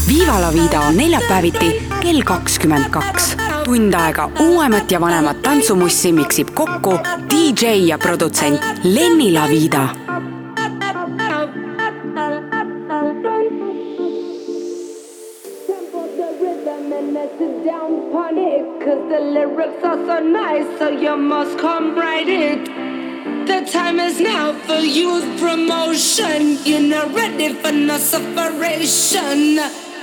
Viva la Vida on neljapäeviti kell 22. Tund aega uuemat ja vanemat tantsumussi miksib kokku DJ ja produtsent Lenny La Vida. Cause the lyrics are so nice, so you must come write it. The time is now for youth promotion. You're not ready for no separation.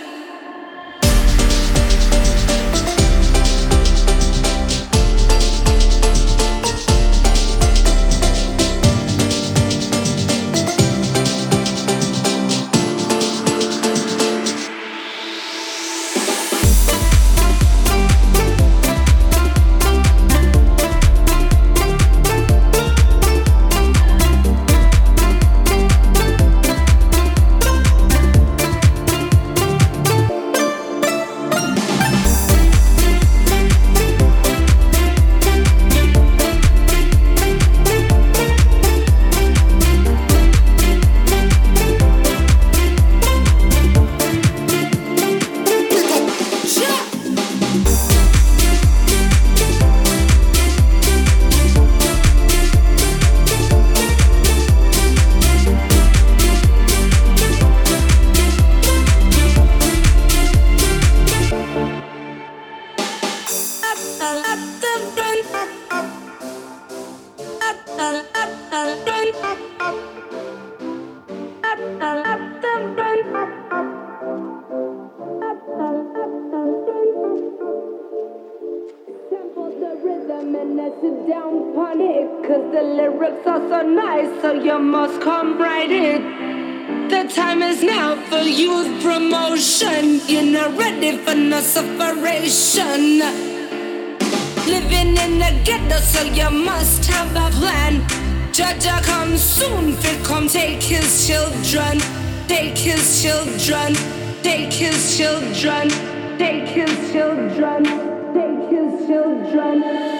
So you must come right in. The time is now for youth promotion. You're not ready for no separation. Living in the ghetto, so you must have a plan. Jaja comes soon, fit come take his children. Take his children. Take his children. Take his children. Take his children.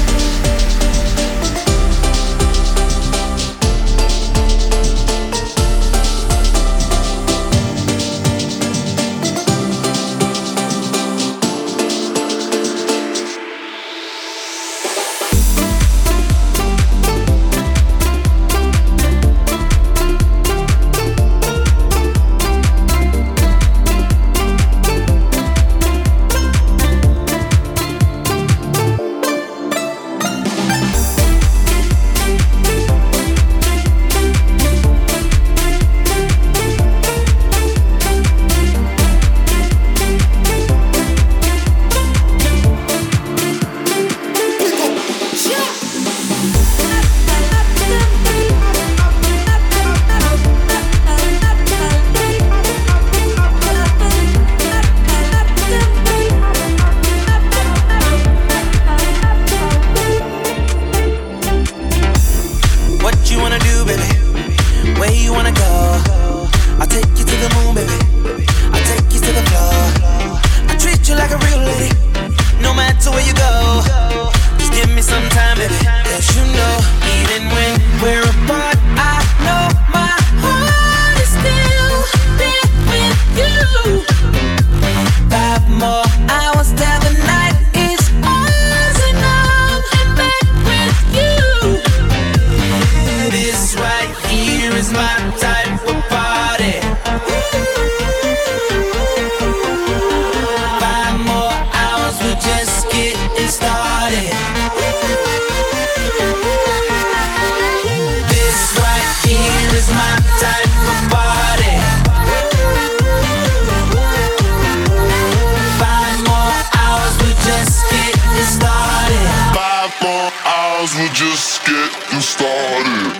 We're just getting started.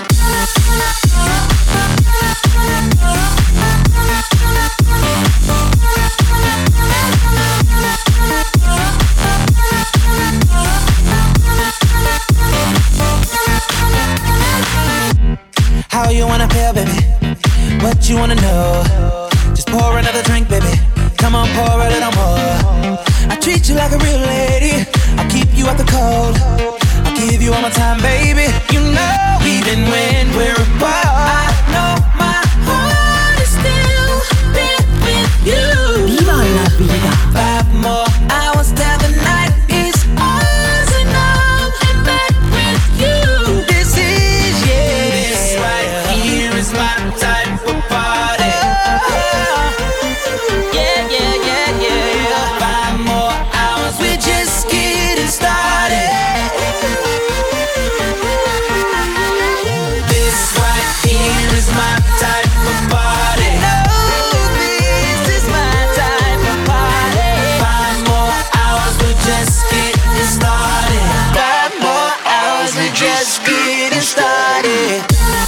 How you wanna feel, baby? What you wanna know? Just pour another drink, baby. Come on, pour a little more. I treat you like a real lady. I'll keep you out the cold. I'll give you all my time, baby. You know, even when we're apart, I know my heart is still there with you. Vida. 5 more hours till the night is ours, and I'm in bed with you. This is, yeah, this right here is my type of party. Yeah, yeah, yeah, yeah. 5 more hours, we're just getting started. This right here is my type of party. No, this is my type of party. 5 more hours, we're just getting started. 5 more hours, we're just getting started.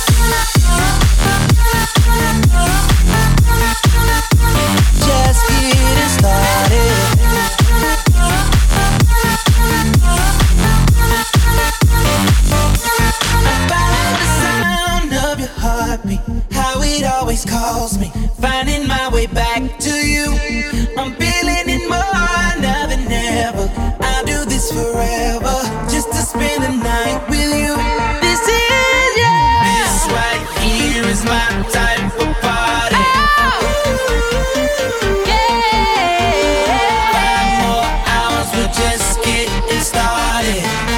Just getting started. About the sound of your heartbeat, how it always calls me, finding my way back to you. I'm feeling it more now than ever. I'll do this forever, just to spend the night with you. This is, yeah, this right here is my type of party. Yeah. 5 more hours, we're just getting started.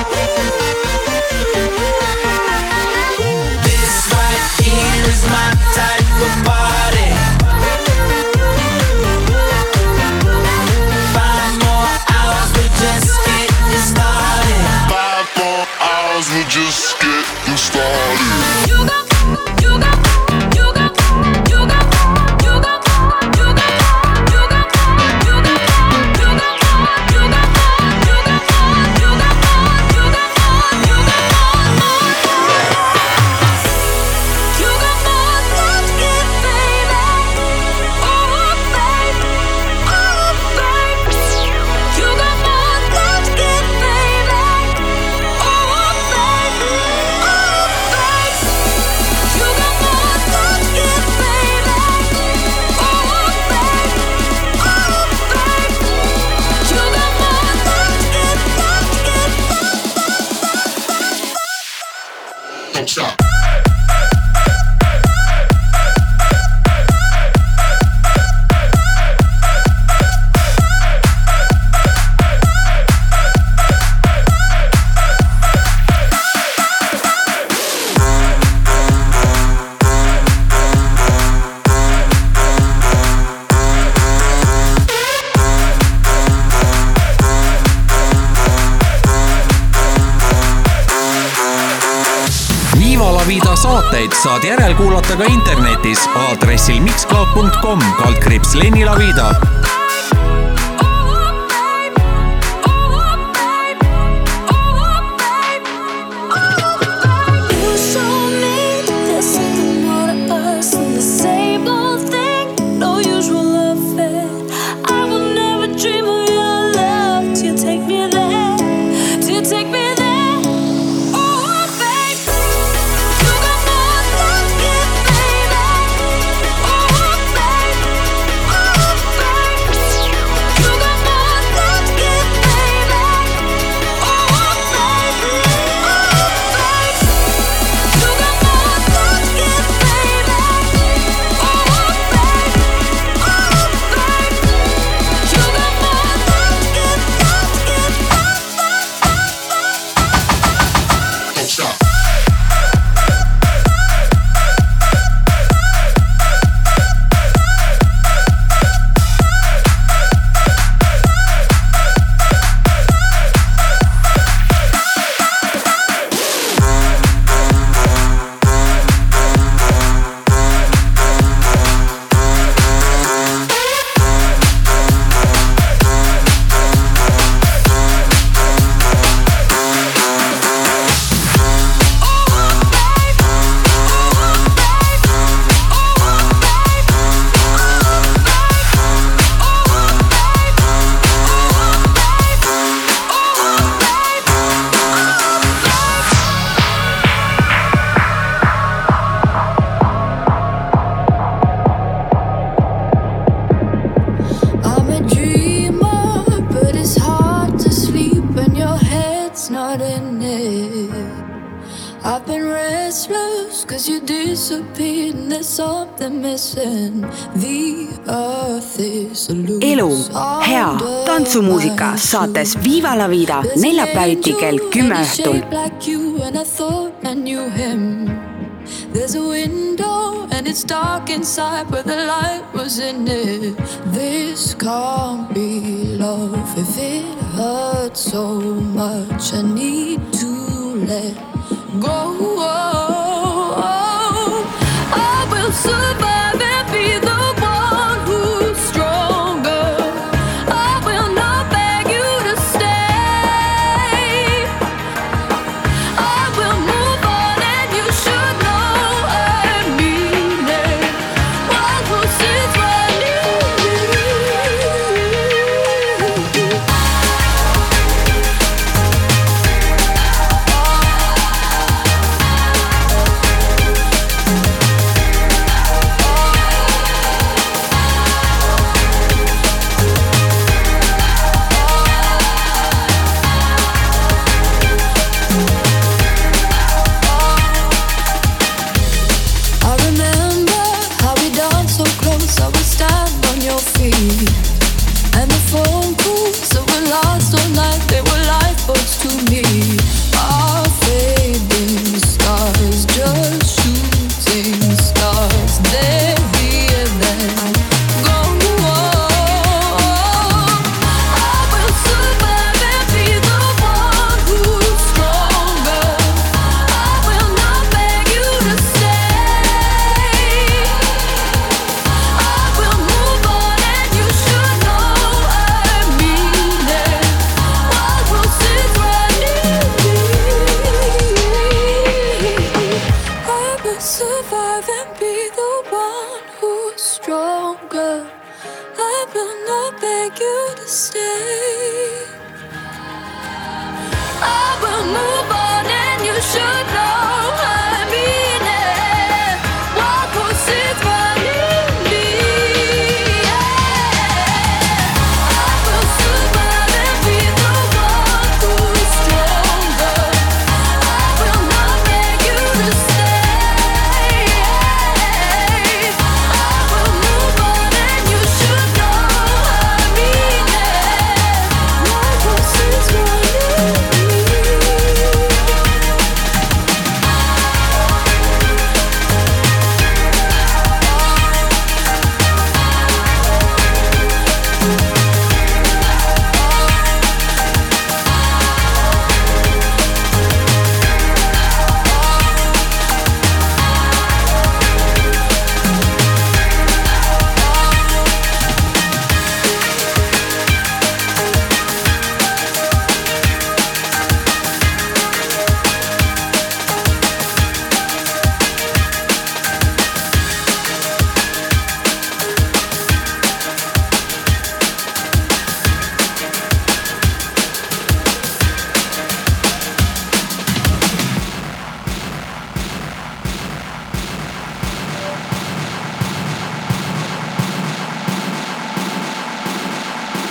This right here is my type of party. 5 more hours, we're just getting started. 5 more hours, we're just getting started. Don't stop. Viva la Vida saateid saad järelkuulata ka internetis aadressil mixcloud.com/Lenny La Vida. Oh, babe. restless, cause you disappeared and there's something missing. The earth is loose. elu, hea tantsumuusika saates Viva la Vida neljapäeviti kell 10 õhtul. There's a window and it's dark inside, but the light was in it. This can't be love if it hurts so much. I need to let go. I will survive and be the one who's stronger. I will not beg you to stay. I will move on and you should know I mean it. What will sit right in me? And the phone calls that were last all night, they were lifeboats to me. Our fading stars, just shooting stars. They're here then go. I will survive and be the one who's stronger. I will not beg you to stay. I will move on and you should know I mean it. What will sit right in me? I will survive and be the one who's stronger. I will not beg you to stay. I will move on and you should know I mean it. What will sit right in me? I will survive and be the one who's stronger. I will not beg you to stay. I will move on and you should know I mean it. What will sit right in me?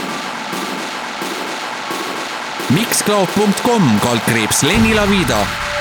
Mixcloud.com /Lenny La Vida